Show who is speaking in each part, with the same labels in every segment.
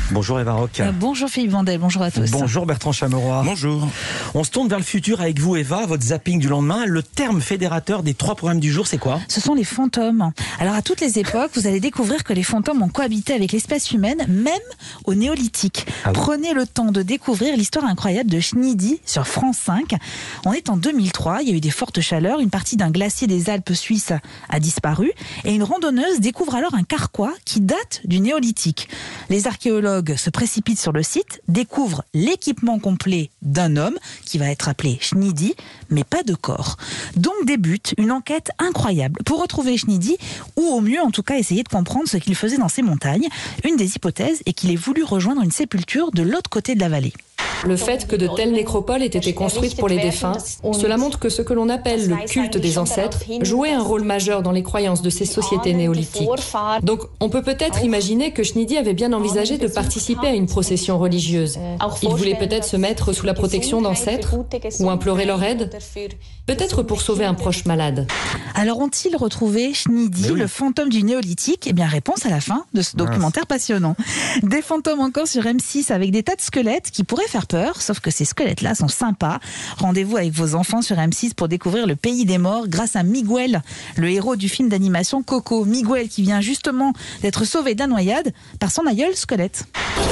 Speaker 1: Bonjour Eva Rock.
Speaker 2: Bonjour Philippe Vandel, bonjour à tous.
Speaker 1: Bonjour Bertrand Chameroy.
Speaker 3: Bonjour.
Speaker 1: On se tourne vers le futur avec vous Eva, votre zapping du lendemain. Le terme fédérateur des 3 programmes du jour, c'est quoi?
Speaker 2: Ce sont les fantômes. Alors à toutes les époques, vous allez découvrir que les fantômes ont cohabité avec l'espèce humaine, même au néolithique.
Speaker 1: Ah oui.
Speaker 2: Prenez le temps de découvrir l'histoire incroyable de Schnidy sur France 5. On est en 2003, il y a eu des fortes chaleurs, une partie d'un glacier des Alpes suisses a disparu et une randonneuse découvre alors un carquois qui date du néolithique. Les archéologues se précipitent sur le site, découvrent l'équipement complet d'un homme qui va être appelé Schnidy, mais pas de corps. Donc débute une enquête incroyable pour retrouver Schnidy, ou au mieux en tout cas essayer de comprendre ce qu'il faisait dans ces montagnes. Une des hypothèses est qu'il ait voulu rejoindre une sépulture de l'autre côté de la vallée.
Speaker 4: Le fait que de telles nécropoles aient été construites pour les défunts, cela montre que ce que l'on appelle le culte des ancêtres jouait un rôle majeur dans les croyances de ces sociétés néolithiques. Donc on peut peut-être imaginer que Schnidy avait bien envisagé de participer à une procession religieuse. Il voulait peut-être se mettre sous la protection d'ancêtres ou implorer leur aide, peut-être pour sauver un proche malade.
Speaker 2: Alors ont-ils retrouvé Schnidy, le fantôme du néolithique? Eh bien réponse à la fin de ce documentaire passionnant. Des fantômes encore sur M6 avec des tas de squelettes qui pourraient faire peur, sauf que ces squelettes-là sont sympas. Rendez-vous avec vos enfants sur M6 pour découvrir le pays des morts grâce à Miguel, le héros du film d'animation Coco. Miguel qui vient justement d'être sauvé de la noyade par son aïeul squelette.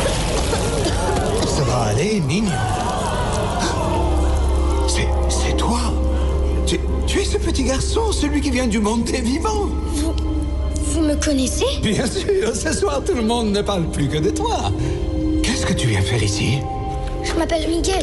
Speaker 5: Ça va aller, mignon. C'est toi. Tu es ce petit garçon, celui qui vient du monde des vivants.
Speaker 6: Vous me connaissez?
Speaker 5: Bien sûr, ce soir tout le monde ne parle plus que de toi. Qu'est-ce que tu viens faire ici?
Speaker 6: Je m'appelle Miguel.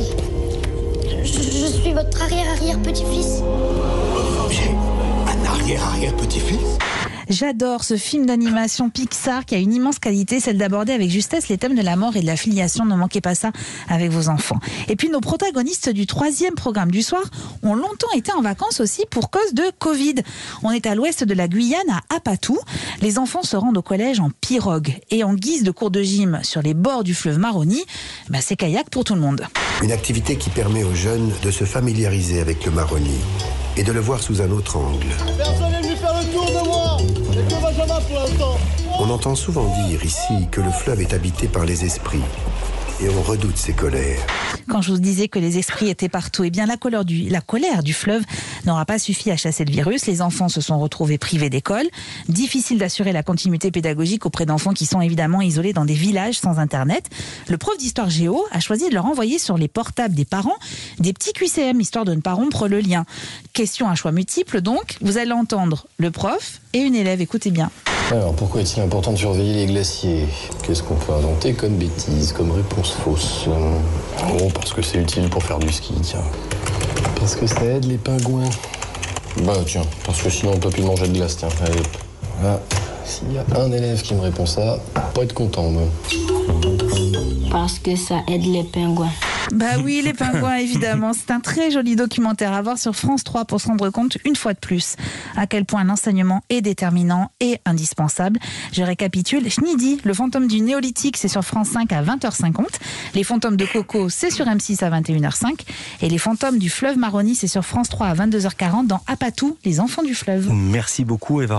Speaker 6: Je suis votre arrière-arrière-petit-fils.
Speaker 5: J'ai un arrière-arrière-petit-fils?
Speaker 2: J'adore ce film d'animation Pixar qui a une immense qualité, celle d'aborder avec justesse les thèmes de la mort et de la filiation. Ne manquez pas ça avec vos enfants. Et puis nos protagonistes du 3e programme du soir ont longtemps été en vacances aussi pour cause de Covid. On est à l'ouest de la Guyane, à Apatou. Les enfants se rendent au collège en pirogue. Et en guise de cours de gym sur les bords du fleuve Maroni, c'est kayak pour tout le monde.
Speaker 7: Une activité qui permet aux jeunes de se familiariser avec le Maroni et de le voir sous un autre angle.
Speaker 8: Personne n'est venu faire le tour de moi. Et que Benjamin pour l'instant.
Speaker 7: On entend souvent dire ici que le fleuve est habité par les esprits. Et on redoute ces colères.
Speaker 2: Quand je vous disais que les esprits étaient partout, eh bien la colère du fleuve n'aura pas suffi à chasser le virus. Les enfants se sont retrouvés privés d'école. Difficile d'assurer la continuité pédagogique auprès d'enfants qui sont évidemment isolés dans des villages sans Internet. Le prof d'histoire géo a choisi de leur envoyer sur les portables des parents des petits QCM, histoire de ne pas rompre le lien. Question à choix multiples donc. Vous allez entendre le prof et une élève. Écoutez bien.
Speaker 9: Alors, pourquoi est-il important de surveiller les glaciers? Qu'est-ce qu'on peut inventer comme bêtise, comme réponse fausse? Oh, parce que c'est utile pour faire du ski, tiens. Parce que ça aide les pingouins. Bah tiens, parce que sinon on peut plus manger de glace, tiens. Allez, hop. Là, s'il y a un élève qui me répond ça, pas être content, moi.
Speaker 6: Parce que ça aide les pingouins.
Speaker 2: Bah oui, les pingouins, évidemment. C'est un très joli documentaire à voir sur France 3 pour se rendre compte, une fois de plus, à quel point l'enseignement est déterminant et indispensable. Je récapitule. Schnidy, le fantôme du néolithique, c'est sur France 5 à 20h50. Les fantômes de Coco, c'est sur M6 à 21h05. Et les fantômes du fleuve Maroni, c'est sur France 3 à 22h40 dans Apatou, les enfants du fleuve.
Speaker 1: Merci beaucoup Eva.